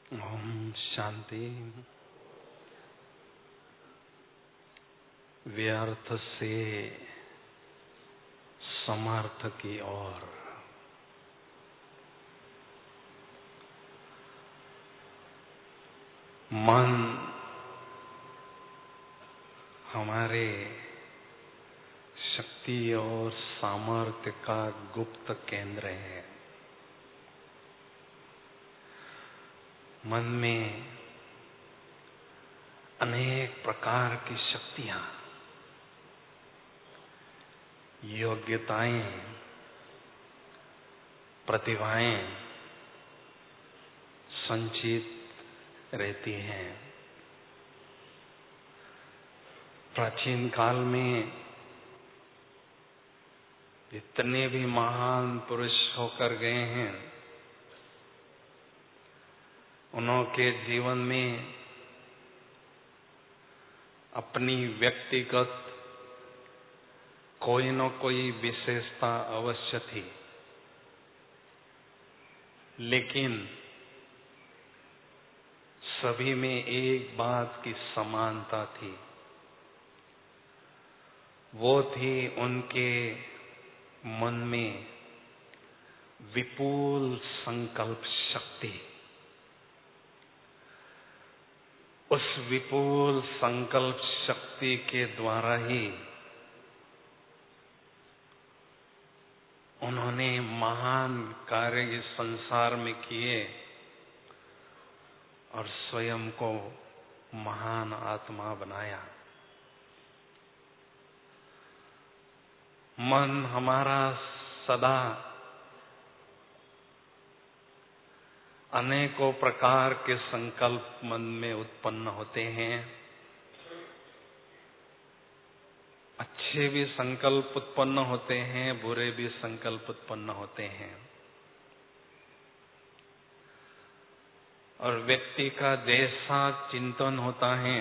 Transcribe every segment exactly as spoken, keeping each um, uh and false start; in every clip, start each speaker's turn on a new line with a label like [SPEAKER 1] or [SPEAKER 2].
[SPEAKER 1] ओम शांति। व्यर्थ से समर्थ की ओर। मन हमारे शक्ति और सामर्थ्य का गुप्त केंद्र है। मन में अनेक प्रकार की शक्तियां, योग्यताएं, प्रतिभाएं संचित रहती हैं। प्राचीन काल में जितने भी महान पुरुष होकर गए हैं, उनके जीवन में अपनी व्यक्तिगत कोई न कोई विशेषता अवश्य थी, लेकिन सभी में एक बात की समानता थी। वो थी उनके मन में विपुल संकल्प शक्ति। उस विपुल संकल्प शक्ति के द्वारा ही उन्होंने महान कार्य इस संसार में किए और स्वयं को महान आत्मा बनाया। मन हमारा सदा अनेकों प्रकार के संकल्प मन में उत्पन्न होते हैं। अच्छे भी संकल्प उत्पन्न होते हैं, बुरे भी संकल्प उत्पन्न होते हैं। और व्यक्ति का जैसा चिंतन होता है,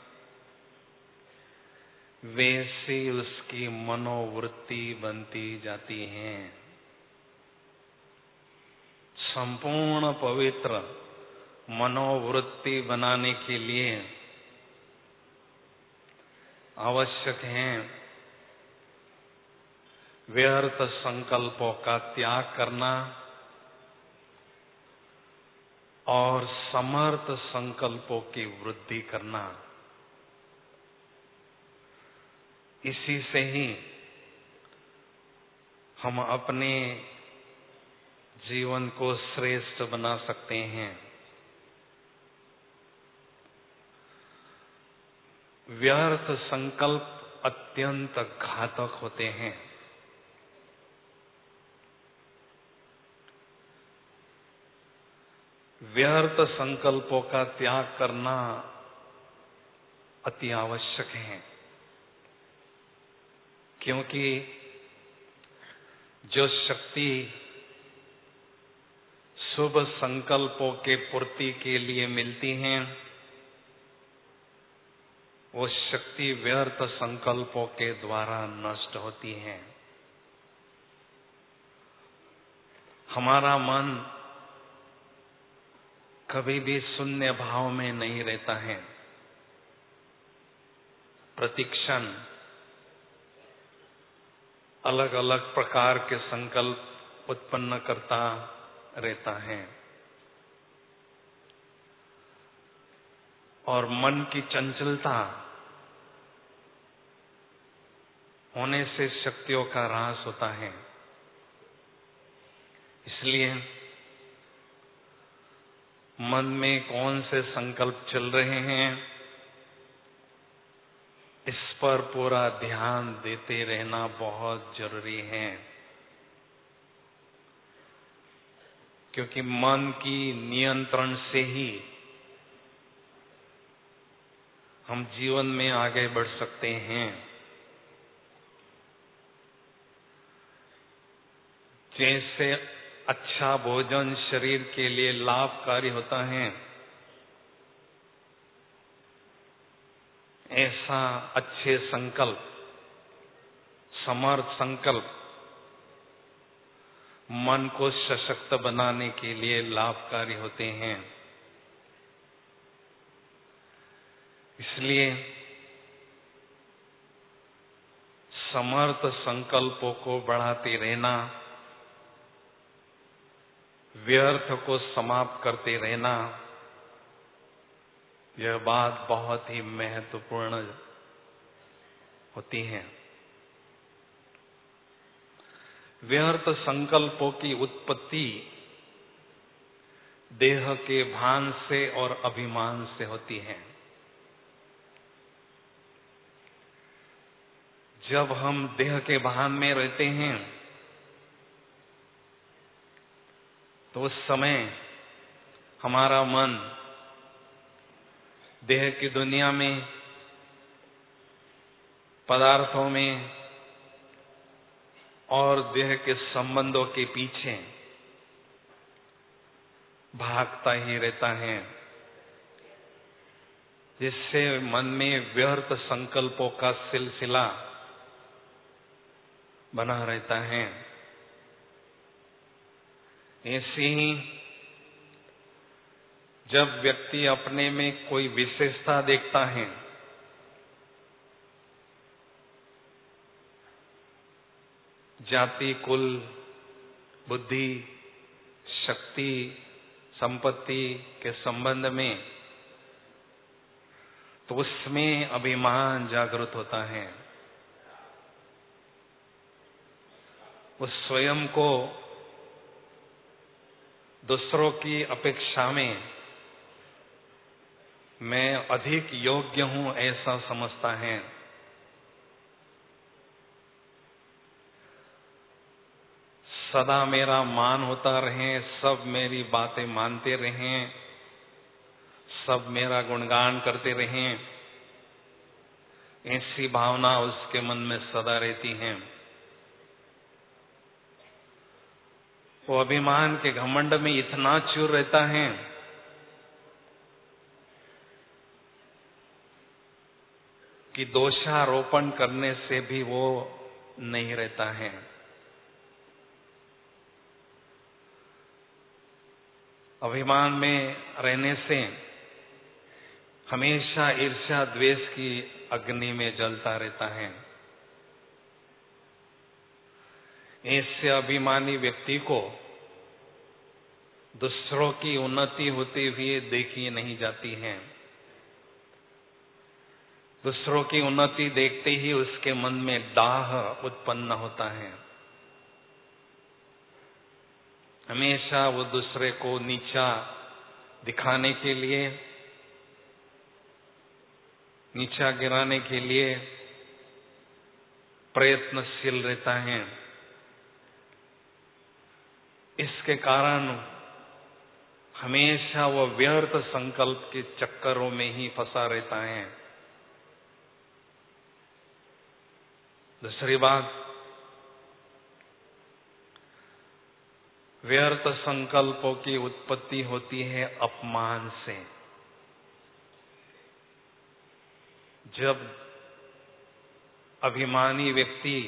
[SPEAKER 1] वैसी उसकी मनोवृत्ति बनती जाती है। संपूर्ण पवित्र मनोवृत्ति बनाने के लिए आवश्यक है व्यर्थ संकल्पों का त्याग करना और समर्थ संकल्पों की वृद्धि करना। इसी से ही हम अपने जीवन को श्रेष्ठ बना सकते हैं। व्यर्थ संकल्प अत्यंत घातक होते हैं। व्यर्थ संकल्पों का त्याग करना अति आवश्यक है, क्योंकि जो शक्ति शुभ संकल्पों के पूर्ति के लिए मिलती हैं, वो शक्ति व्यर्थ संकल्पों के द्वारा नष्ट होती है। हमारा मन कभी भी शून्य भाव में नहीं रहता है। प्रतिक्षण अलग अलग प्रकार के संकल्प उत्पन्न करता रहता है और मन की चंचलता होने से शक्तियों का ह्रास होता है। इसलिए मन में कौन से संकल्प चल रहे हैं, इस पर पूरा ध्यान देते रहना बहुत जरूरी है, क्योंकि मन की नियंत्रण से ही हम जीवन में आगे बढ़ सकते हैं। जैसे अच्छा भोजन शरीर के लिए लाभकारी होता है, ऐसा अच्छे संकल्प, समर्थ संकल्प मन को सशक्त बनाने के लिए लाभकारी होते हैं। इसलिए समर्थ संकल्पों को बढ़ाते रहना, व्यर्थ को समाप्त करते रहना, यह बात बहुत ही महत्वपूर्ण होती है। व्यर्थ संकल्पों की उत्पत्ति देह के भान से और अभिमान से होती है। जब हम देह के भान में रहते हैं तो उस समय हमारा मन देह की दुनिया में, पदार्थों में और देह के संबंधों के पीछे भागता ही रहता है, जिससे मन में व्यर्थ संकल्पों का सिलसिला बना रहता है। ऐसे ही जब व्यक्ति अपने में कोई विशेषता देखता है, जाति, कुल, बुद्धि, शक्ति, संपत्ति के संबंध में, तो उसमें अभिमान जागृत होता है। उस स्वयं को दूसरों की अपेक्षा में मैं अधिक योग्य हूं, ऐसा समझता है। सदा मेरा मान होता रहे, सब मेरी बातें मानते रहें, सब मेरा गुणगान करते रहें, ऐसी भावना उसके मन में सदा रहती है। वो अभिमान के घमंड में इतना चूर रहता है कि दोषारोपण करने से भी वो नहीं रहता है। अभिमान में रहने से हमेशा ईर्ष्या द्वेष की अग्नि में जलता रहता है। ऐसे अभिमानी व्यक्ति को दूसरों की उन्नति होते हुए देखी नहीं जाती है। दूसरों की उन्नति देखते ही उसके मन में दाह उत्पन्न होता है। हमेशा वो दूसरे को नीचा दिखाने के लिए, नीचा गिराने के लिए प्रयत्नशील रहता है। इसके कारण हमेशा वो व्यर्थ संकल्प के चक्करों में ही फंसा रहता है। दूसरी बात, व्यर्थ संकल्पों की उत्पत्ति होती है अपमान से। जब अभिमानी व्यक्ति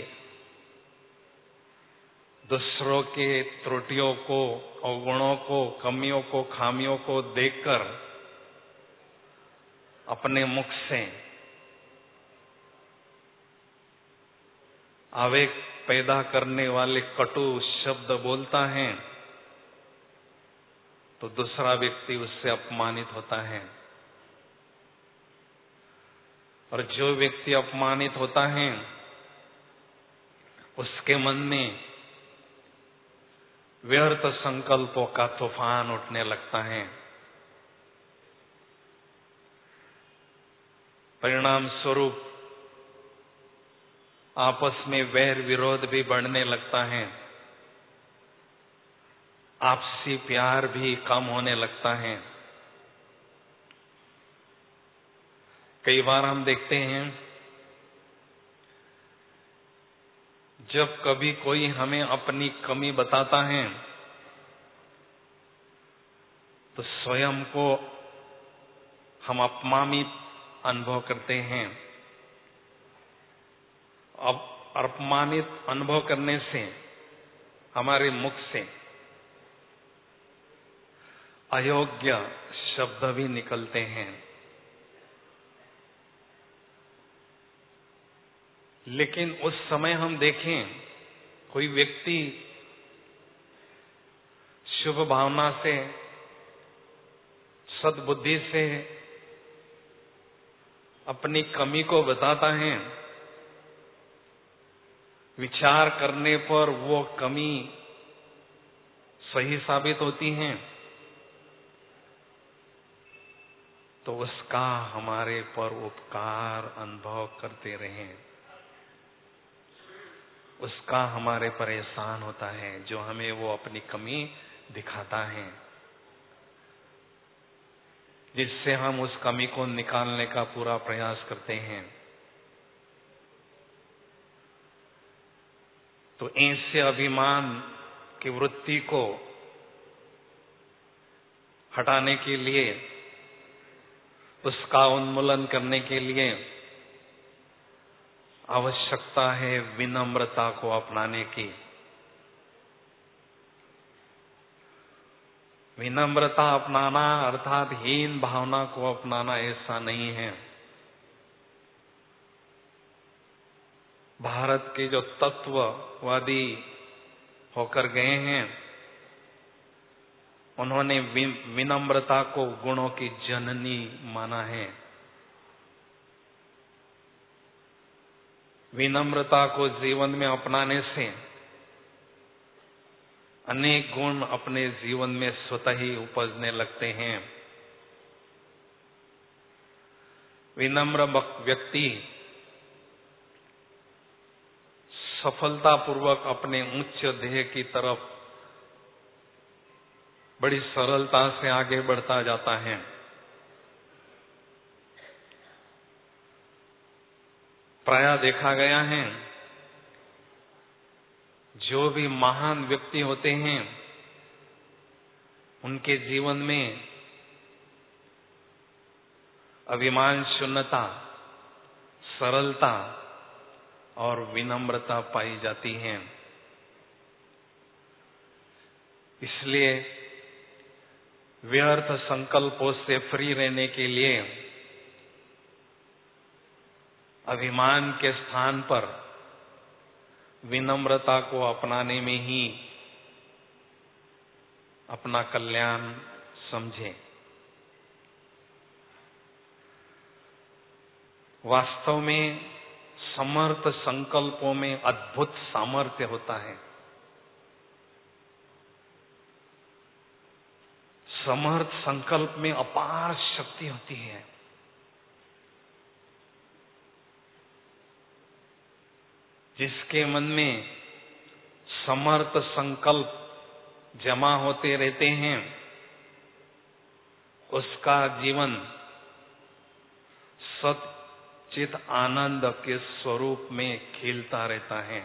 [SPEAKER 1] दूसरों के त्रुटियों को, अवगुणों को, कमियों को, खामियों को देखकर अपने मुख से आवेग पैदा करने वाले कटु शब्द बोलता है, तो दूसरा व्यक्ति उससे अपमानित होता है। और जो व्यक्ति अपमानित होता है, उसके मन में व्यर्थ संकल्पों का तूफान उठने लगता है। परिणाम स्वरूप आपस में वैर विरोध भी बढ़ने लगता है, आपसी प्यार भी कम होने लगता है। कई बार हम देखते हैं, जब कभी कोई हमें अपनी कमी बताता है तो स्वयं को हम अपमानित अनुभव करते हैं। अब अपमानित अनुभव करने से हमारे मुख से अयोग्य शब्द भी निकलते हैं। लेकिन उस समय हम देखें कोई व्यक्ति शुभ भावना से, सद्बुद्धि से अपनी कमी को बताता है, विचार करने पर वो कमी सही साबित होती है, तो उसका हमारे पर उपकार अनुभव करते रहें। उसका हमारे पर एहसान होता है जो हमें वो अपनी कमी दिखाता है, जिससे हम उस कमी को निकालने का पूरा प्रयास करते हैं। तो ऐसे अभिमान की वृत्ति को हटाने के लिए, उसका उन्मूलन करने के लिए आवश्यकता है विनम्रता को अपनाने की। विनम्रता अपनाना अर्थात हीन भावना को अपनाना ऐसा नहीं है। भारत के जो तत्ववादी होकर गए हैं, उन्होंने विनम्रता को गुणों की जननी माना है। विनम्रता को जीवन में अपनाने से अनेक गुण अपने जीवन में स्वतः ही उपजने लगते हैं। विनम्र व्यक्ति सफलतापूर्वक अपने उच्च ध्येय की तरफ बड़ी सरलता से आगे बढ़ता जाता है। प्रायः देखा गया है, जो भी महान व्यक्ति होते हैं, उनके जीवन में अभिमान शून्यता, सरलता और विनम्रता पाई जाती है। इसलिए व्यर्थ संकल्पों से फ्री रहने के लिए अभिमान के स्थान पर विनम्रता को अपनाने में ही अपना कल्याण समझें। वास्तव में समर्थ संकल्पों में अद्भुत सामर्थ्य होता है। समर्थ संकल्प में अपार शक्ति होती है। जिसके मन में समर्थ संकल्प जमा होते रहते हैं, उसका जीवन सच्चित आनंद के स्वरूप में खिलता रहता है।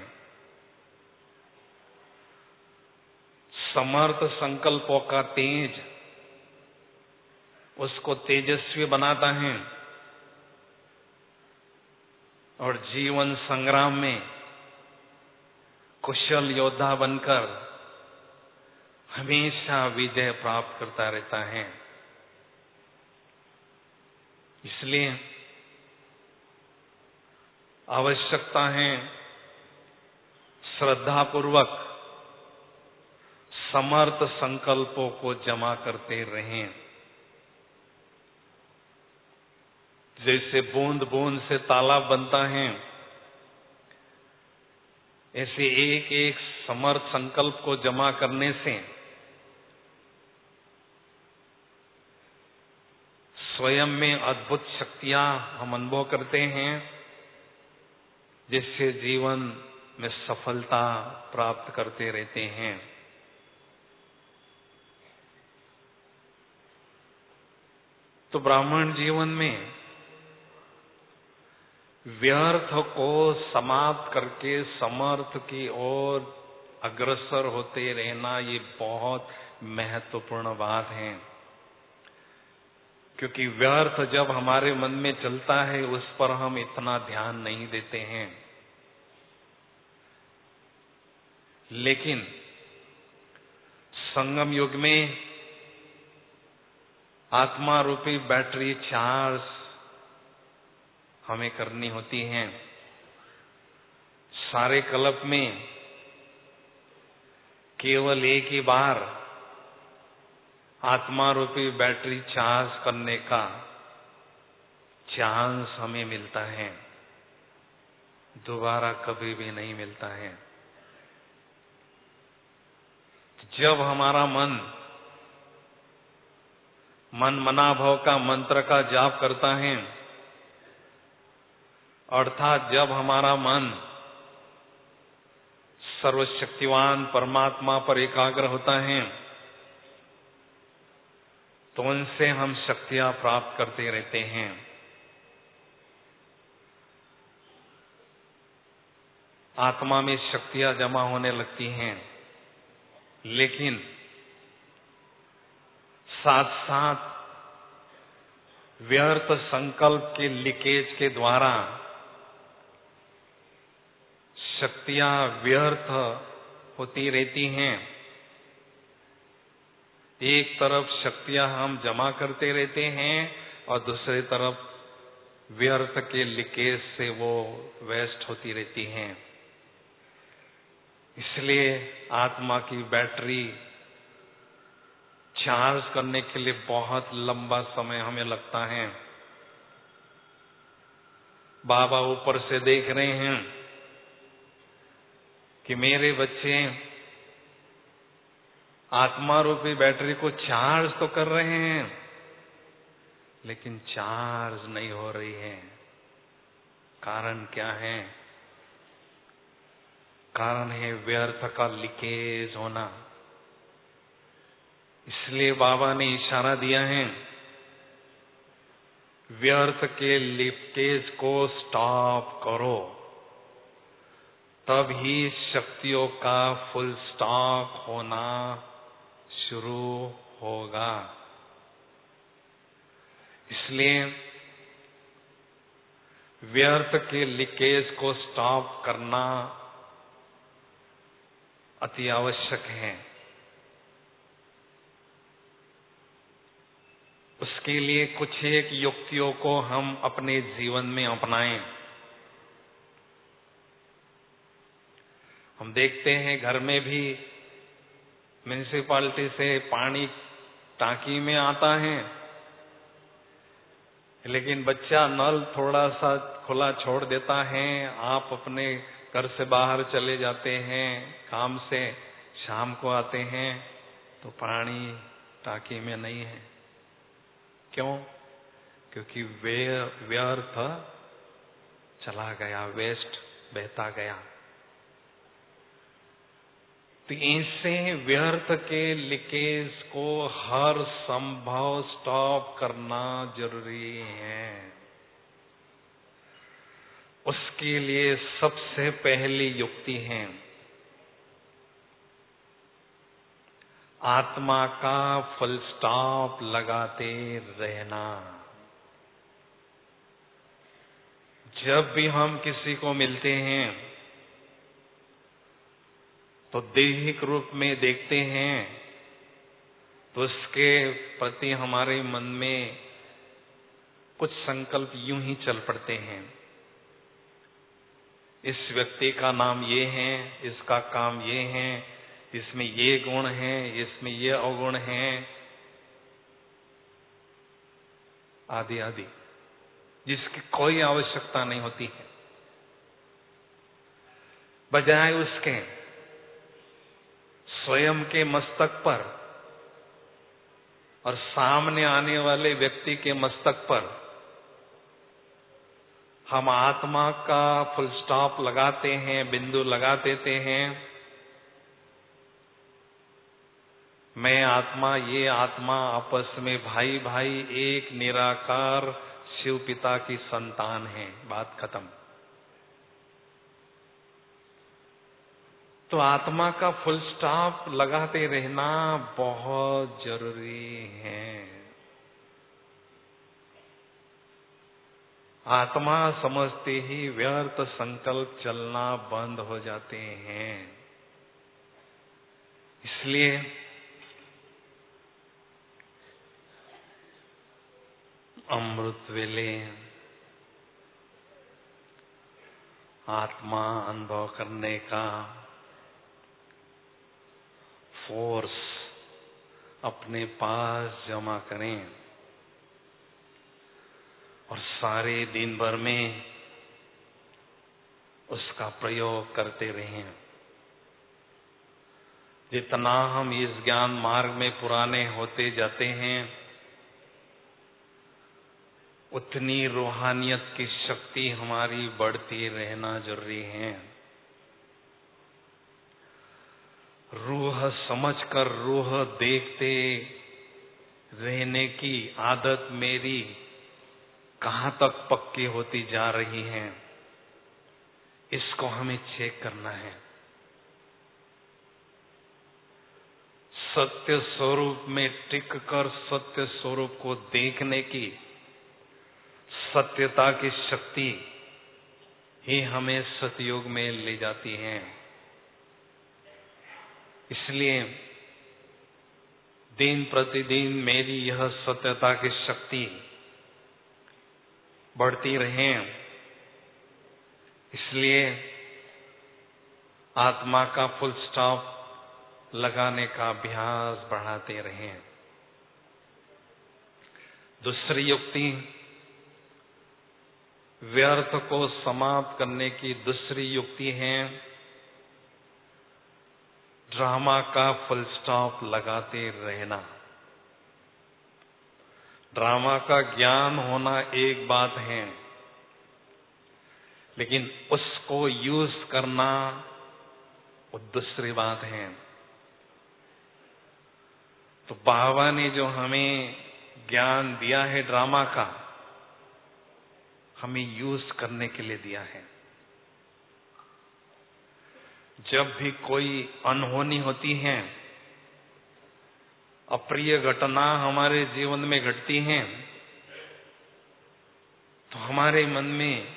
[SPEAKER 1] समर्थ संकल्पों का तेज उसको तेजस्वी बनाता है और जीवन संग्राम में कुशल योद्धा बनकर हमेशा विजय प्राप्त करता रहता है। इसलिए आवश्यकता है श्रद्धापूर्वक समर्थ संकल्पों को जमा करते रहें। जैसे बूंद बूंद से तालाब बनता है, ऐसे एक एक समर्थ संकल्प को जमा करने से स्वयं में अद्भुत शक्तियां हम अनुभव करते हैं, जिससे जीवन में सफलता प्राप्त करते रहते हैं। तो ब्राह्मण जीवन में व्यर्थ को समाप्त करके समर्थ की ओर अग्रसर होते रहना, ये बहुत महत्वपूर्ण बात है। क्योंकि व्यर्थ जब हमारे मन में चलता है, उस पर हम इतना ध्यान नहीं देते हैं। लेकिन संगम युग में आत्मा रूपी बैटरी चार्ज हमें करनी होती है। सारे कल्प में केवल एक ही बार आत्मा रूपी बैटरी चार्ज करने का चांस हमें मिलता है, दोबारा कभी भी नहीं मिलता है। जब हमारा मन मन मनाभव का मंत्र का जाप करता है, अर्थात जब हमारा मन सर्वशक्तिवान परमात्मा पर एकाग्र होता है, तो उनसे हम शक्तियां प्राप्त करते रहते हैं। आत्मा में शक्तियां जमा होने लगती हैं, लेकिन साथ साथ व्यर्थ संकल्प के लीकेज के द्वारा शक्तियां व्यर्थ होती रहती हैं। एक तरफ शक्तियां हम जमा करते रहते हैं और दूसरी तरफ व्यर्थ के लीकेज से वो वेस्ट होती रहती हैं। इसलिए आत्मा की बैटरी चार्ज करने के लिए बहुत लंबा समय हमें लगता है। बाबा ऊपर से देख रहे हैं कि मेरे बच्चे आत्मा रूपी बैटरी को चार्ज तो कर रहे हैं, लेकिन चार्ज नहीं हो रही है। कारण क्या है? कारण है व्यर्थ का लीकेज होना। इसलिए बाबा ने इशारा दिया है, व्यर्थ के लीकेज को स्टॉप करो, तब ही शक्तियों का फुल स्टॉक होना शुरू होगा। इसलिए व्यर्थ के लीकेज को स्टॉप करना अति आवश्यक है। उसके लिए कुछ एक युक्तियों को हम अपने जीवन में अपनाएं। हम देखते हैं घर में भी म्युनिसिपैलिटी से पानी टांकी में आता है, लेकिन बच्चा नल थोड़ा सा खुला छोड़ देता है। आप अपने घर से बाहर चले जाते हैं, काम से शाम को आते हैं तो पानी टांकी में नहीं है। क्यों? क्योंकि व्यर्थ चला गया, वेस्ट बहता गया। तो इससे व्यर्थ के लीकेज को हर संभव स्टॉप करना जरूरी है। उसके लिए सबसे पहली युक्ति है आत्मा का फुल स्टॉप लगाते रहना। जब भी हम किसी को मिलते हैं तो दैहिक रूप में देखते हैं, तो उसके प्रति हमारे मन में कुछ संकल्प यूं ही चल पड़ते हैं। इस व्यक्ति का नाम ये है, इसका काम ये है, इसमें ये गुण है, इसमें ये अवगुण है, आदि आदि, जिसकी कोई आवश्यकता नहीं होती है। बजाय उसके स्वयं के मस्तक पर और सामने आने वाले व्यक्ति के मस्तक पर हम आत्मा का फुल स्टॉप लगाते हैं, बिंदु लगा देते हैं। मैं आत्मा, ये आत्मा आपस में भाई भाई एक निराकार शिव पिता की संतान है। बात खत्म। तो आत्मा का फुल स्टॉप लगाते रहना बहुत जरूरी है। आत्मा समझते ही व्यर्थ संकल्प चलना बंद हो जाते हैं। इसलिए अमृत वेले आत्मा अनुभव करने का फोर्स अपने पास जमा करें और सारे दिन भर में उसका प्रयोग करते रहें। जितना हम इस ज्ञान मार्ग में पुराने होते जाते हैं, उतनी रूहानियत की शक्ति हमारी बढ़ती रहना जरूरी है। रूह समझकर रूह देखते रहने की आदत मेरी कहां तक पक्की होती जा रही है, इसको हमें चेक करना है। सत्य स्वरूप में टिक कर सत्य स्वरूप को देखने की सत्यता की शक्ति ही हमें सतयुग में ले जाती है। इसलिए दिन प्रतिदिन मेरी यह सत्यता की शक्ति बढ़ती रहे, इसलिए आत्मा का फुल स्टॉप लगाने का अभ्यास बढ़ाते रहें। दूसरी युक्ति, व्यर्थ को समाप्त करने की दूसरी युक्ति है ड्रामा का फुल स्टॉप लगाते रहना। ड्रामा का ज्ञान होना एक बात है, लेकिन उसको यूज करना वो दूसरी बात है। तो बाबा ने जो हमें ज्ञान दिया है ड्रामा का, हमें यूज करने के लिए दिया है। जब भी कोई अनहोनी होती है, अप्रिय घटना हमारे जीवन में घटती है, तो हमारे मन में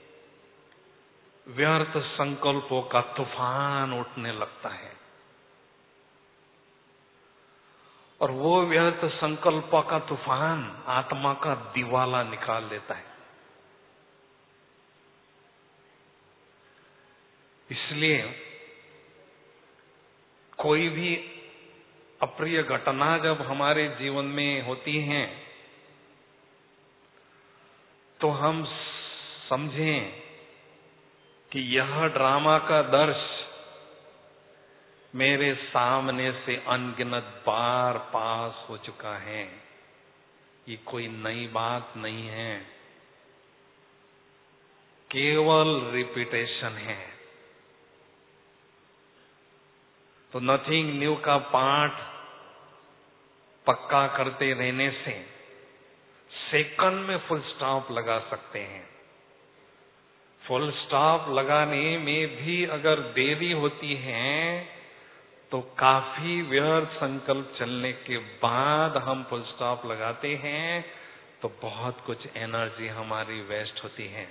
[SPEAKER 1] व्यर्थ संकल्पों का तूफान उठने लगता है और वो व्यर्थ संकल्पों का तूफान आत्मा का दिवाला निकाल देता है। इसलिए कोई भी अप्रिय घटना जब हमारे जीवन में होती है तो हम समझें कि यह ड्रामा का दृश्य मेरे सामने से अनगिनत बार पास हो चुका है, ये कोई नई बात नहीं है, केवल रिपीटेशन है। तो नथिंग न्यू का पाठ पक्का करते रहने से सेकंड में फुल स्टॉप लगा सकते हैं। फुल स्टॉप लगाने में भी अगर देरी होती है तो काफी व्यर्थ संकल्प चलने के बाद हम फुल स्टॉप लगाते हैं तो बहुत कुछ एनर्जी हमारी वेस्ट होती है।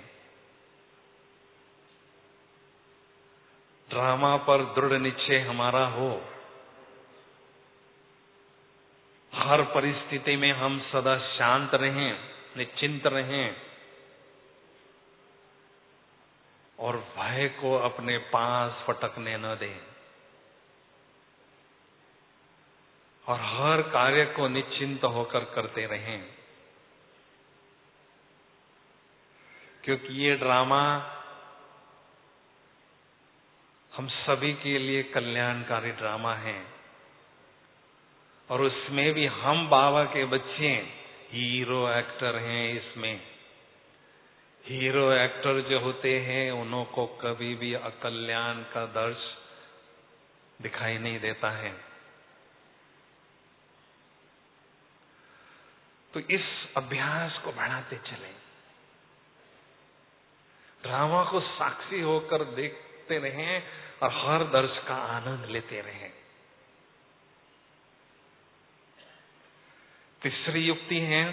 [SPEAKER 1] ड्रामा पर दृढ़ निश्चय हमारा हो, हर परिस्थिति में हम सदा शांत रहें, निश्चिंत रहें और भय को अपने पास फटकने न दें और हर कार्य को निश्चिंत होकर करते रहें, क्योंकि ये ड्रामा हम सभी के लिए कल्याणकारी ड्रामा है और उसमें भी हम बाबा के बच्चे हीरो एक्टर हैं। इसमें हीरो एक्टर जो होते हैं उन्हों को कभी भी अकल्याण का दृश्य दिखाई नहीं देता है। तो इस अभ्यास को बढ़ाते चलें, ड्रामा को साक्षी होकर देखते रहें और हर दर्श का आनंद लेते रहें। तीसरी युक्ति है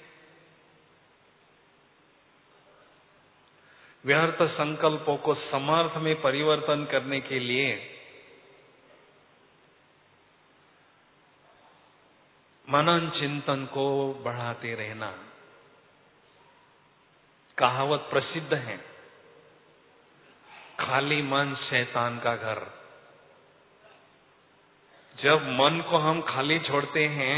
[SPEAKER 1] व्यर्थ संकल्पों को समर्थ में परिवर्तन करने के लिए मनन चिंतन को बढ़ाते रहना। कहावत प्रसिद्ध है, खाली मन शैतान का घर। जब मन को हम खाली छोड़ते हैं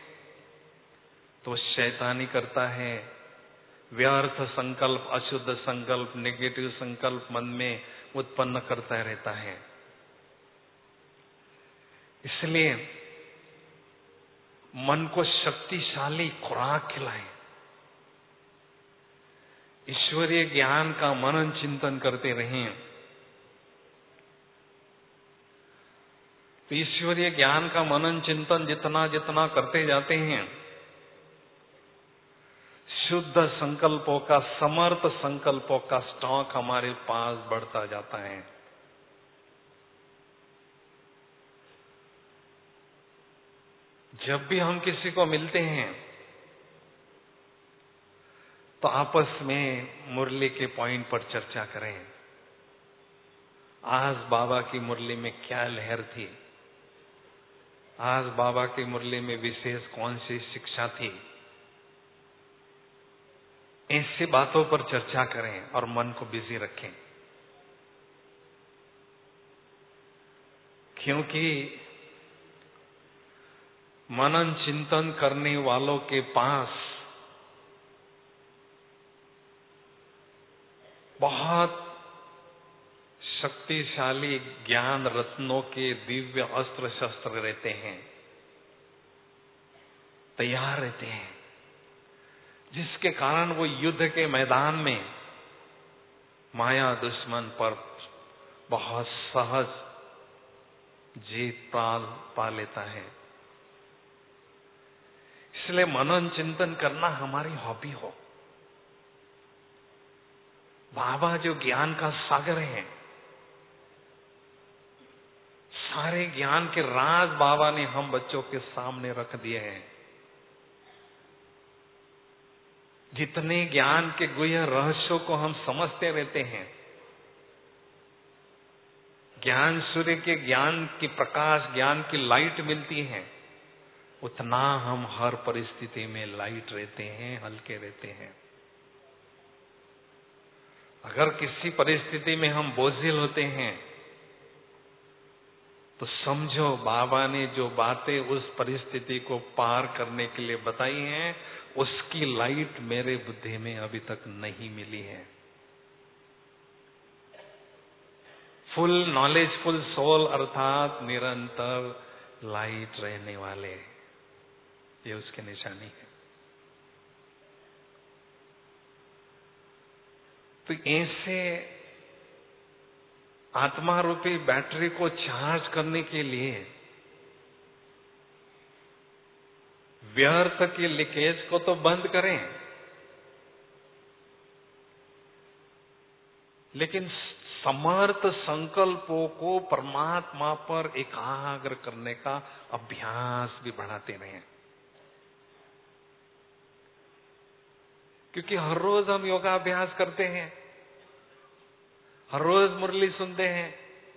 [SPEAKER 1] तो शैतानी करता है, व्यर्थ संकल्प, अशुद्ध संकल्प, नेगेटिव संकल्प मन में उत्पन्न करता रहता है। इसलिए मन को शक्तिशाली खुराक खिलाएं, ईश्वरीय ज्ञान का मनन चिंतन करते रहें। तो ईश्वरीय ज्ञान का मनन चिंतन जितना जितना करते जाते हैं, शुद्ध संकल्पों का, समर्थ संकल्पों का स्टॉक हमारे पास बढ़ता जाता है। जब भी हम किसी को मिलते हैं तो आपस में मुरली के पॉइंट पर चर्चा करें। आज बाबा की मुरली में क्या लहर थी, आज बाबा की मुरली में विशेष कौन सी शिक्षा थी, ऐसी बातों पर चर्चा करें और मन को बिजी रखें। क्योंकि मनन चिंतन करने वालों के पास बहुत शक्तिशाली ज्ञान रत्नों के दिव्य अस्त्र शस्त्र रहते हैं, तैयार रहते हैं, जिसके कारण वो युद्ध के मैदान में माया दुश्मन पर बहुत सहज जीत पाल पा लेता है। इसलिए मनन चिंतन करना हमारी हॉबी हो। बाबा जो ज्ञान का सागर है, सारे ज्ञान के राज बाबा ने हम बच्चों के सामने रख दिए हैं। जितने ज्ञान के गुह्य रहस्यों को हम समझते रहते हैं, ज्ञान सूर्य के ज्ञान की प्रकाश, ज्ञान की लाइट मिलती है, उतना हम हर परिस्थिति में लाइट रहते हैं, हल्के रहते हैं। अगर किसी परिस्थिति में हम बोझिल होते हैं तो समझो बाबा ने जो बातें उस परिस्थिति को पार करने के लिए बताई हैं, उसकी लाइट मेरे बुद्धि में अभी तक नहीं मिली है। फुल नॉलेज, फुल सोल अर्थात निरंतर लाइट रहने वाले, ये उसकी निशानी है। तो ऐसे आत्मा रूपी बैटरी को चार्ज करने के लिए व्यर्थ की लीकेज को तो बंद करें, लेकिन समर्थ संकल्पों को परमात्मा पर एकाग्र करने का अभ्यास भी बढ़ाते रहें। क्योंकि हर रोज हम योगाभ्यास करते हैं, हर रोज मुरली सुनते हैं,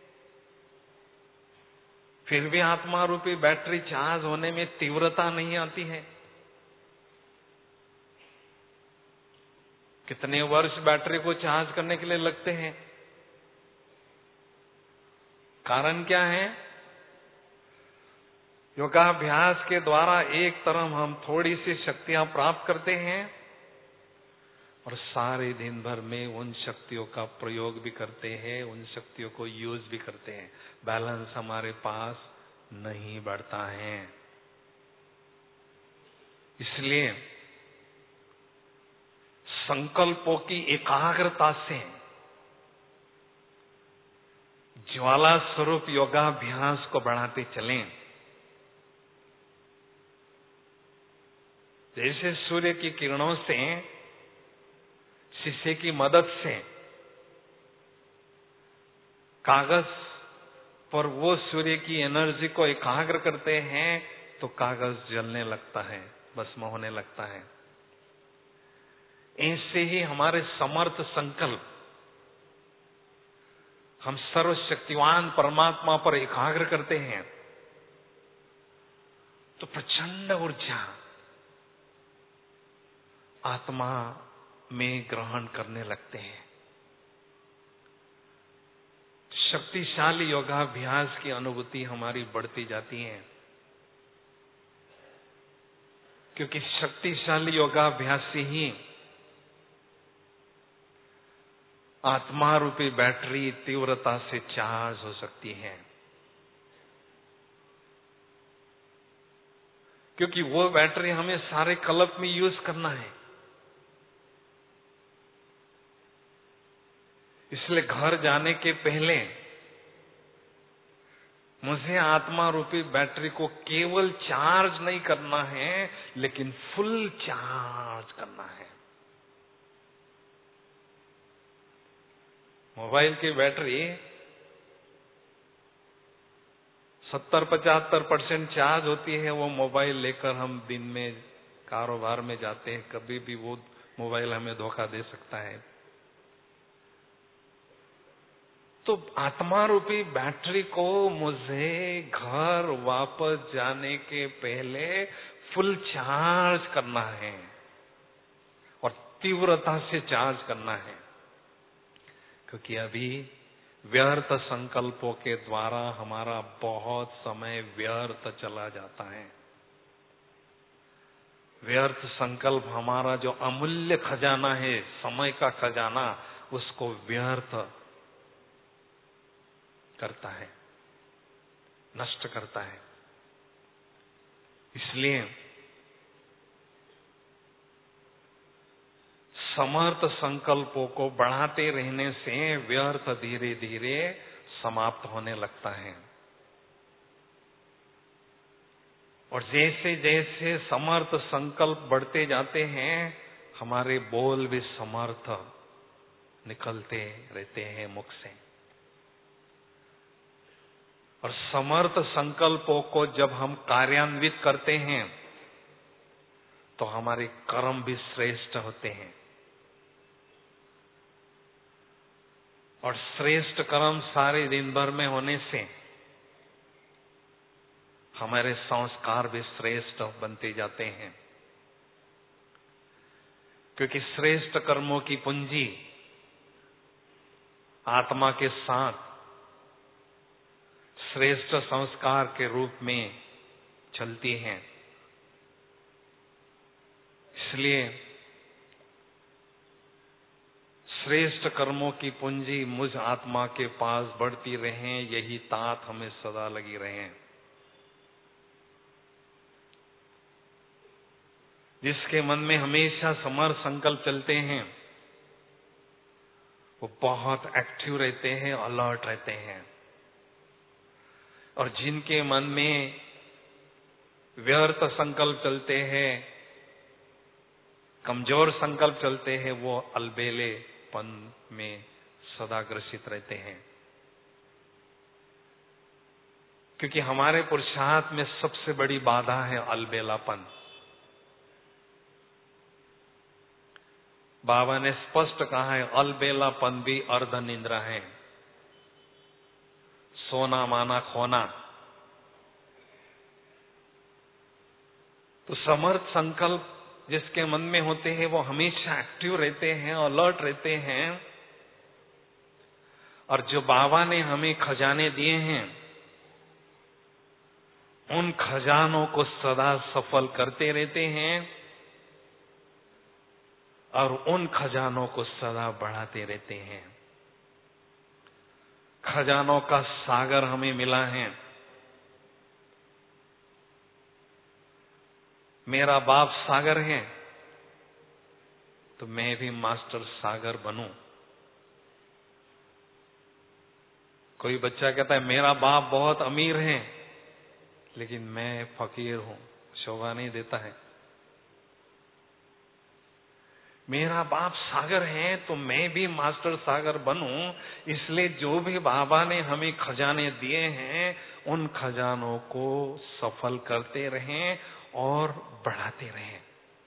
[SPEAKER 1] फिर भी आत्मा रूपी बैटरी चार्ज होने में तीव्रता नहीं आती है। कितने वर्ष बैटरी को चार्ज करने के लिए लगते हैं? कारण क्या है? योगाभ्यास के द्वारा एक तरफ हम थोड़ी सी शक्तियां प्राप्त करते हैं और सारे दिन भर में उन शक्तियों का प्रयोग भी करते हैं, उन शक्तियों को यूज भी करते हैं। बैलेंस हमारे पास नहीं बढ़ता है। इसलिए संकल्पों की एकाग्रता से ज्वाला स्वरूप योगाभ्यास को बढ़ाते चलें। जैसे सूर्य की किरणों से, शीशे की मदद से कागज पर वो सूर्य की एनर्जी को एकाग्र करते हैं तो कागज जलने लगता है, भस्म होने लगता है। ऐसे ही हमारे समर्थ संकल्प हम सर्वशक्तिवान परमात्मा पर एकाग्र करते हैं तो प्रचंड ऊर्जा आत्मा में ग्रहण करने लगते हैं। शक्तिशाली योगाभ्यास की अनुभूति हमारी बढ़ती जाती है, क्योंकि शक्तिशाली योगाभ्यास से ही आत्मा रूपी बैटरी तीव्रता से चार्ज हो सकती है, क्योंकि वो बैटरी हमें सारे कल्प में यूज करना है। इसलिए घर जाने के पहले मुझे आत्मा रूपी बैटरी को केवल चार्ज नहीं करना है, लेकिन फुल चार्ज करना है। मोबाइल की बैटरी सत्तर पचहत्तर परसेंट चार्ज होती है। वो मोबाइल लेकर हम दिन में कारोबार में जाते हैं, कभी भी वो मोबाइल हमें धोखा दे सकता है। तो आत्मा रूपी बैटरी को मुझे घर वापस जाने के पहले फुल चार्ज करना है और तीव्रता से चार्ज करना है, क्योंकि अभी व्यर्थ संकल्पों के द्वारा हमारा बहुत समय व्यर्थ चला जाता है। व्यर्थ संकल्प हमारा जो अमूल्य खजाना है, समय का खजाना, उसको व्यर्थ करता है, नष्ट करता है। इसलिए समर्थ संकल्पों को बढ़ाते रहने से व्यर्थ धीरे धीरे समाप्त होने लगता है, और जैसे जैसे समर्थ संकल्प बढ़ते जाते हैं, हमारे बोल भी समर्थ निकलते रहते हैं मुख से। और समर्थ संकल्पों को जब हम कार्यान्वित करते हैं तो हमारे कर्म भी श्रेष्ठ होते हैं, और श्रेष्ठ कर्म सारे दिन भर में होने से हमारे संस्कार भी श्रेष्ठ बनते जाते हैं, क्योंकि श्रेष्ठ कर्मों की पूंजी आत्मा के साथ श्रेष्ठ संस्कार के रूप में चलती है। इसलिए श्रेष्ठ कर्मों की पूंजी मुझ आत्मा के पास बढ़ती रहे, यही तात हमें सदा लगी रहे। जिसके मन में हमेशा समर्थ संकल्प चलते हैं, वो बहुत एक्टिव रहते हैं, अलर्ट रहते हैं। और जिनके मन में व्यर्थ संकल्प चलते हैं, कमजोर संकल्प चलते हैं, वो अलबेलेपन में सदा ग्रसित रहते हैं। क्योंकि हमारे पुरुषार्थ में सबसे बड़ी बाधा है अलबेलापन। बाबा ने स्पष्ट कहा है, अलबेलापन भी अर्ध निंद्रा है, सोना माना खोना। तो समर्थ संकल्प जिसके मन में होते हैं, वो हमेशा एक्टिव रहते हैं, अलर्ट रहते हैं। और जो बाबा ने हमें खजाने दिए हैं, उन खजानों को सदा सफल करते रहते हैं, और उन खजानों को सदा बढ़ाते रहते हैं। खजानों का सागर हमें मिला है। मेरा बाप सागर है, तो मैं भी मास्टर सागर बनूं। कोई बच्चा कहता है मेरा बाप बहुत अमीर है, लेकिन मैं फकीर हूं, शोभा नहीं देता है। मेरा बाप सागर है, तो मैं भी मास्टर सागर बनूं। इसलिए जो भी बाबा ने हमें खजाने दिए हैं, उन खजानों को सफल करते रहें और बढ़ाते रहें।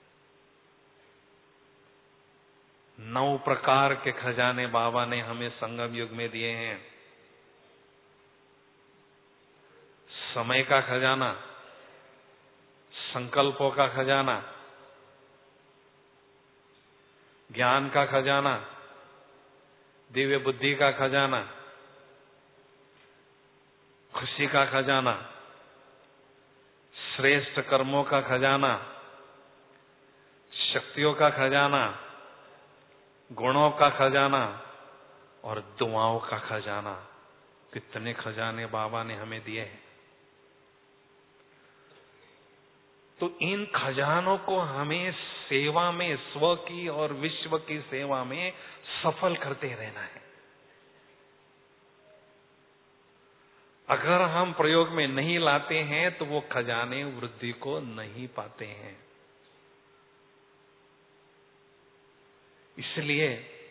[SPEAKER 1] नौ प्रकार के खजाने बाबा ने हमें संगम युग में दिए हैं। समय का खजाना, संकल्पों का खजाना, ज्ञान का खजाना, दिव्य बुद्धि का खजाना, खुशी का खजाना, श्रेष्ठ कर्मों का खजाना, शक्तियों का खजाना, गुणों का खजाना और दुआओं का खजाना। कितने खजाने बाबा ने हमें दिए हैं। तो इन खजानों को हमें सेवा में, स्व की और विश्व की सेवा में सफल करते रहना है। अगर हम प्रयोग में नहीं लाते हैं तो वो खजाने वृद्धि को नहीं पाते हैं। इसलिए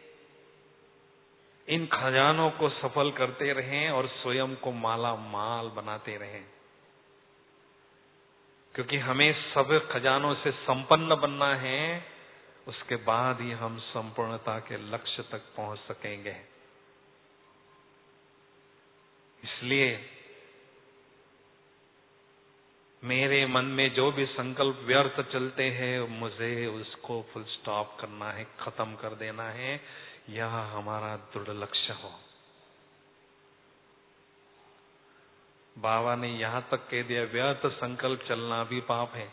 [SPEAKER 1] इन खजानों को सफल करते रहें और स्वयं को माला माल बनाते रहें, क्योंकि हमें सब खजानों से संपन्न बनना है। उसके बाद ही हम संपूर्णता के लक्ष्य तक पहुंच सकेंगे। इसलिए मेरे मन में जो भी संकल्प व्यर्थ चलते हैं, मुझे उसको फुल स्टॉप करना है, खत्म कर देना है। यह हमारा दृढ़ लक्ष्य हो। बाबा ने यहां तक कह दिया, व्यर्थ संकल्प चलना भी पाप है।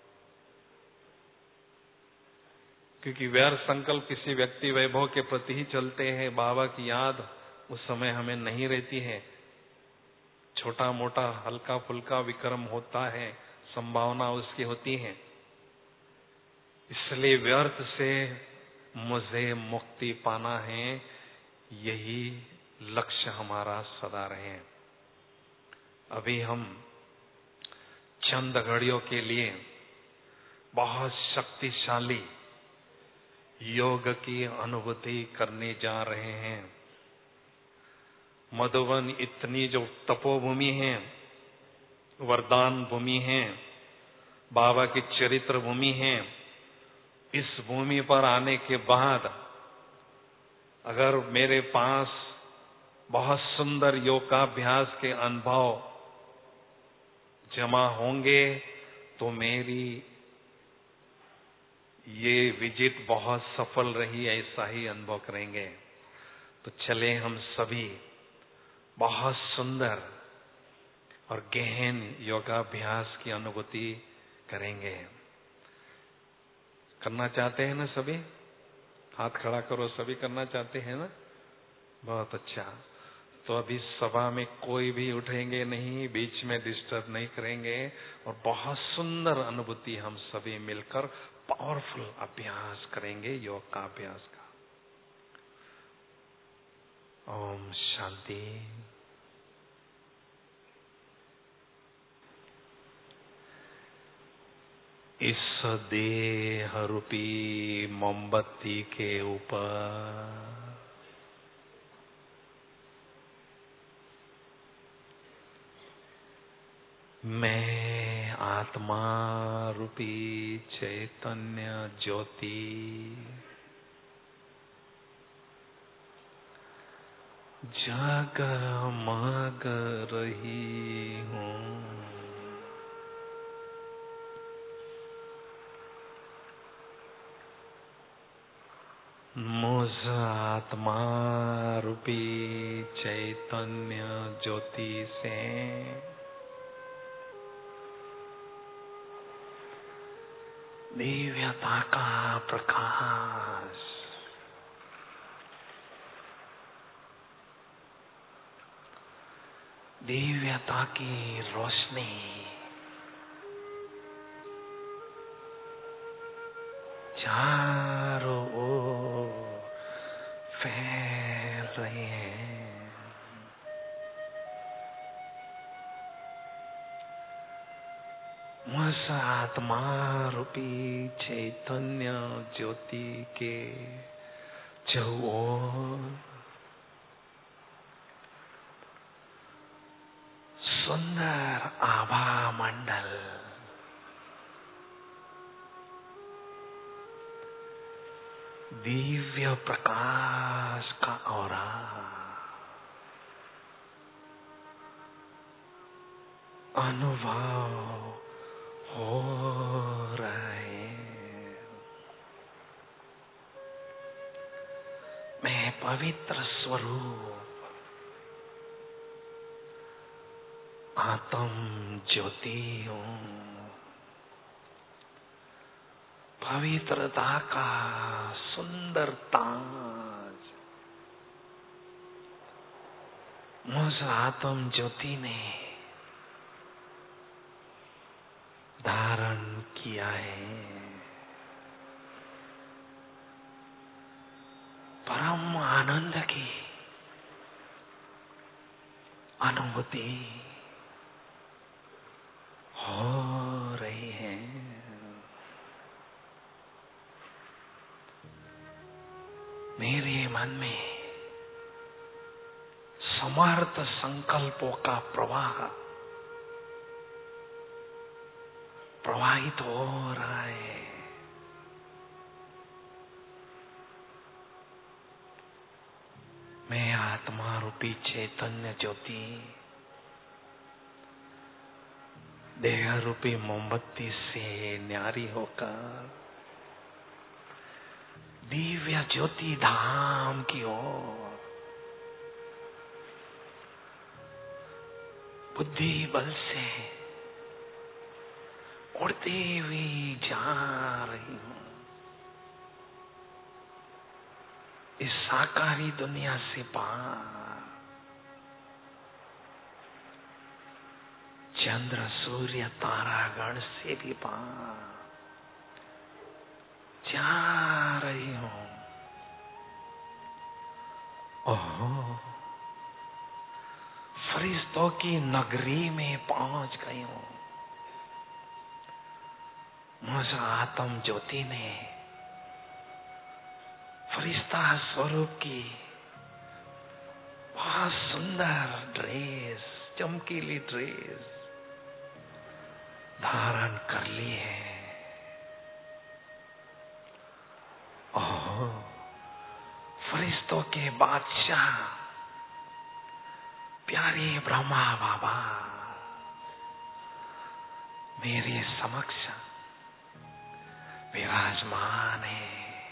[SPEAKER 1] क्योंकि व्यर्थ संकल्प किसी व्यक्ति वैभव के प्रति ही चलते हैं। बाबा की याद उस समय हमें नहीं रहती है। छोटा मोटा हल्का फुल्का विक्रम होता है, संभावना उसकी होती है। इसलिए व्यर्थ से मुझे मुक्ति पाना है, यही लक्ष्य हमारा सदा रहे। अभी हम चंद घड़ियों के लिए बहुत शक्तिशाली योग की अनुभूति करने जा रहे हैं। मधुबन इतनी जो तपोभूमि है, वरदान भूमि है, बाबा की चरित्र भूमि है, इस भूमि पर आने के बाद अगर मेरे पास बहुत सुंदर योगाभ्यास के अनुभव जमा होंगे तो मेरी ये विजिट बहुत सफल रही, ऐसा ही अनुभव करेंगे। तो चले हम सभी बहुत सुंदर और गहन योगाभ्यास की अनुभूति करेंगे। करना चाहते हैं ना सभी? हाथ खड़ा करो। सभी करना चाहते हैं ना? बहुत अच्छा। तो अभी सभा में कोई भी उठेंगे नहीं, बीच में डिस्टर्ब नहीं करेंगे और बहुत सुंदर अनुभूति हम सभी मिलकर पावरफुल अभ्यास करेंगे, योग का अभ्यास का। ओम शांति। इस देह रूपी मोमबत्ती के ऊपर मैं आत्मा रूपी चैतन्य ज्योति जगमग रही हूँ। मुझ आत्मा रूपी चैतन्य ज्योति से दिव्यता का प्रकाश दिव्यता की रोशनी चारों ओर फैल रही है। उस आत्मा रूपी चैतन्य ज्योति के चौओर सुंदर आभा मंडल दिव्य प्रकाश का औरा अनुभव हो रहा है। मैं पवित्र स्वरूप आत्म ज्योति हूँ, पवित्रता का सुंदर ताज मुझ आत्म ज्योति ने धारण किया है। परम आनंद की अनुभूति हो रही है। मेरे मन में समर्थ संकल्पों का प्रवाह प्रवाहित हो रहा है। मैं आत्मा रूपी चैतन्य ज्योति देह रूपी मोमबत्ती से न्यारी होकर दिव्य ज्योति धाम की ओर बुद्धि बल से उड़ती हुई जा रही हूँ। इस साकारी दुनिया से पार चंद्र सूर्य तारागण से भी पार जा रही हूँ। ओहो, फरिश्तों की नगरी में पहुंच गई हूँ। मुझ आत्म ज्योति ने फरिश्ता स्वरूप की बहुत सुंदर ड्रेस, चमकीली ड्रेस धारण कर ली है। ओह, फरिश्तों के बादशाह प्यारे ब्रह्मा बाबा मेरे समक्ष विराजमान है।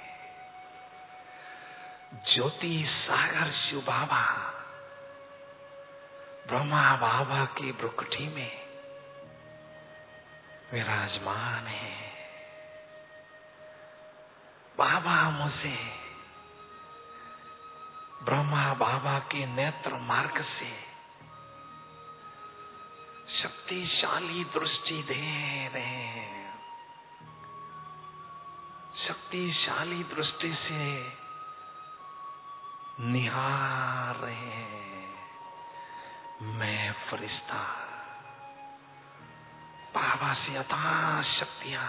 [SPEAKER 1] ज्योति सागर शिव बाबा ब्रह्मा बाबा की ब्रुकुटी में विराजमान है। बाबा मुझे ब्रह्मा बाबा के नेत्र मार्ग से शक्तिशाली दृष्टि दे रहे हैं। शक्तिशाली दृष्टि से निहार रहे हैं। मैं फरिश्ता बाबा से अथाह शक्तियां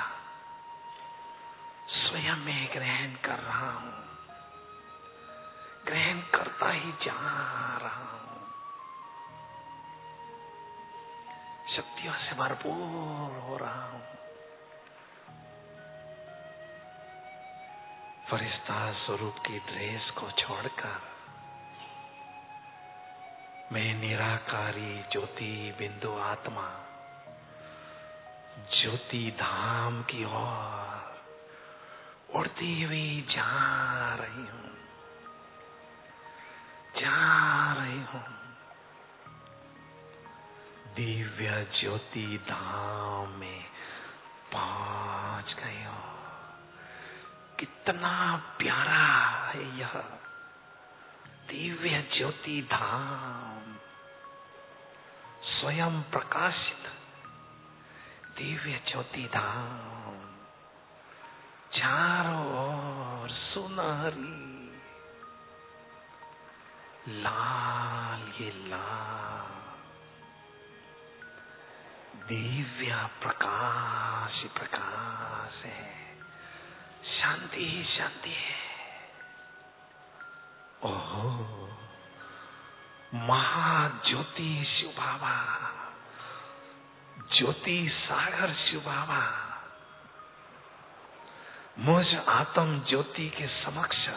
[SPEAKER 1] स्वयं में ग्रहण कर रहा हूं, ग्रहण करता ही जा रहा हूं। शक्तियों से भरपूर हो रहा हूं। फरिश्ता स्वरूप की ड्रेस को छोड़कर मैं निराकारी ज्योति बिंदु आत्मा ज्योति धाम की ओर उड़ती हुई जा रही हूं, जा रही हूं। दिव्य ज्योति धाम में पहुंच गई हूं। कितना प्यारा है यह दिव्य ज्योति धाम, स्वयं प्रकाशित दिव्य ज्योति धाम। चारों ओर सुनहरी लाल ये लाल दिव्य प्रकाश प्रकाश है। शांति ही शांति है। ओहो, महाज्योति शिव बाबा, ज्योति सागर शिव बाबा मुझ आत्म ज्योति के समक्ष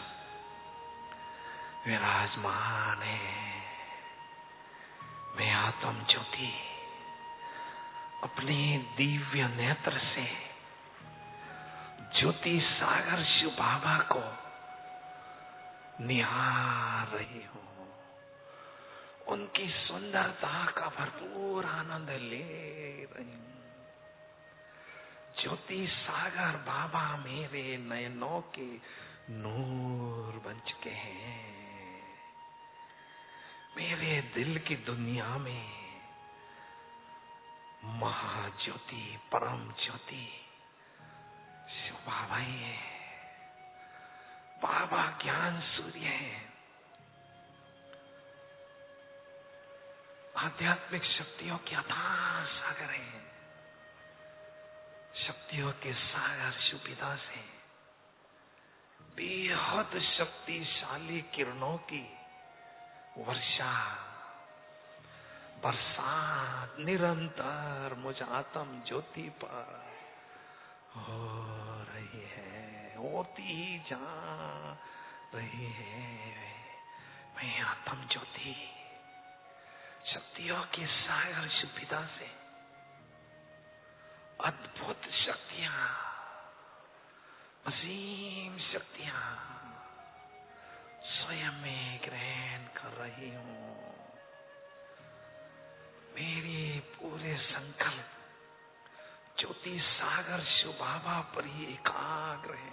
[SPEAKER 1] विराजमान है। मैं आत्म ज्योति अपने दिव्य नेत्र से ज्योति सागर शिव बाबा को निहार रही हूं। उनकी सुंदरता का भरपूर आनंद ले रही हूं। ज्योति सागर बाबा मेरे नयनों के नूर बन चुके हैं। मेरे दिल की दुनिया में महाज्योति, परम ज्योति शिव बाबा ही है। बाबा ज्ञान सूर्य है। आध्यात्मिक शक्तियों के अथाह सागर है। शक्तियों के सागर शिव पिता से बेहद शक्तिशाली किरणों की वर्षा, बरसात निरंतर मुझ आत्म ज्योति पर हो रही है, होती ही जा रही है। मैं आत्म ज्योति शक्तियों के सागर शिव पिता से अद्भुत शक्तियां, असीम शक्तियां स्वयं में ग्रहण कर रही हूं। मेरी पूरे संकल्प ज्योति सागर शिव बाबा पर ही एकाग्र है।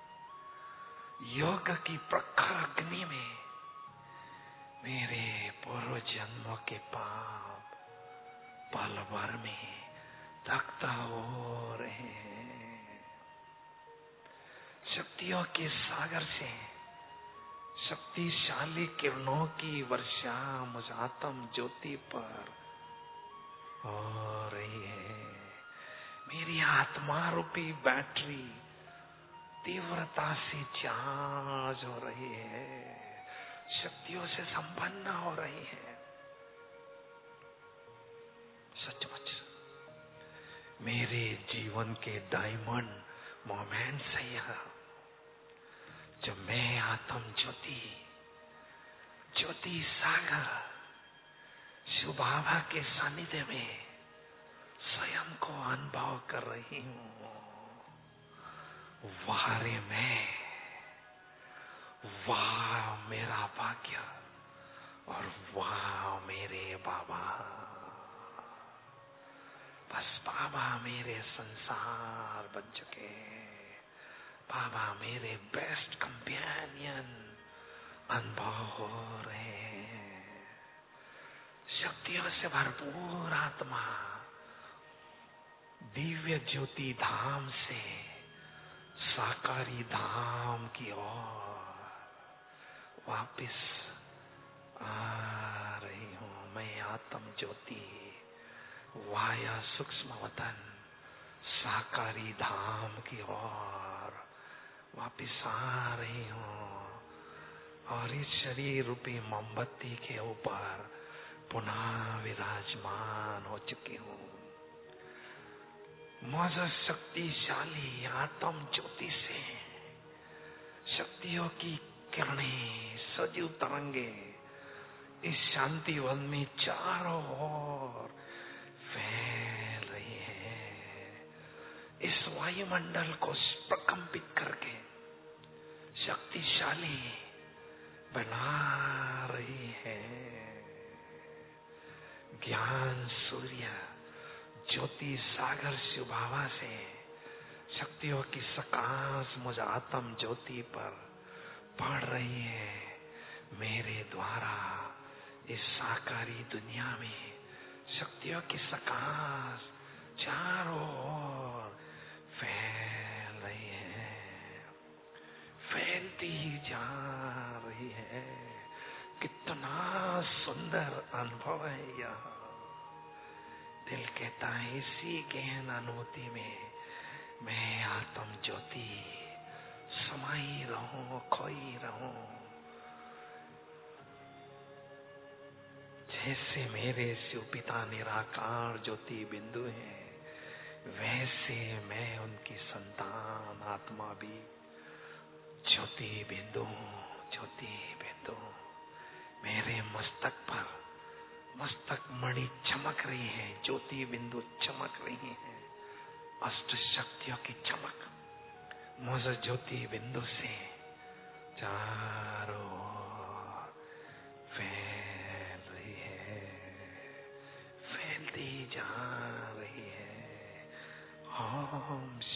[SPEAKER 1] योग की प्रखर अग्नि में मेरे पूर्व जन्मों के पाप पल भर में दग्ध हो रहे हैं। शक्तियों के सागर से शक्तिशाली किरणों की वर्षा मुझ आत्म ज्योति पर हो रही है। मेरी आत्मा रूपी बैटरी तीव्रता से चार्ज हो रही है, शक्तियों से संपन्न हो रही है। सचमुच मेरे जीवन के डायमंड मोमेंट्स है यह, जो मैं आत्म ज्योति, ज्योति सागर शिव बाबा के सानिध्य में स्वयं को अनुभव कर रही हूं। वाह रे मैं, वाह मेरा भाग्य और वाह मेरे बाबा। बस बाबा मेरे संसार बन चुके। बाबा मेरे बेस्ट कंपेनियन अनुभव हो रहे हैं। शक्तियों से भरपूर आत्मा दिव्य ज्योति धाम से साकारी धाम की ओर वापिस आ रही हूं। मैं आत्म ज्योति वाया सूक्ष्म वतन साकारी धाम की ओर वापिस आ रही हूं और इस शरीर रूपी मोमबत्ती के ऊपर पुनः विराजमान हो चुकी हूं। मुझ शक्तिशाली आत्म ज्योति से शक्तियों की किरणें सजीव तरंगे इस शांति वन में चारों ओर फैल रही है। इस वायुमंडल को प्रकंपित करके शक्तिशाली बना रही है। ज्ञान सूर्य ज्योति सागर शिव बाबा से शक्तियों की सकाश मुझ आत्म ज्योति पर पड़ रही है। मेरे द्वारा इस साकारी दुनिया में शक्तियों की सकाश चारों ओर फैल रही है, फैलती ही जा रही है। कितना सुंदर अनुभव है यह। दिल कहता है इसी गहन अनुभूति में मैं आत्म ज्योति समाई रहूं, खोई रहूं। जैसे मेरे शिव पिता निराकार ज्योति बिंदु है, वैसे मैं उनकी संतान आत्मा भी ज्योति बिंदु, ज्योति बिंदु। मेरे मस्तक पर मस्तक मणि चमक रही है, ज्योति बिंदु चमक रही है। अष्ट शक्तियों की चमक मुझ ज्योति बिंदु से चारों ओर फैल रही है। ओम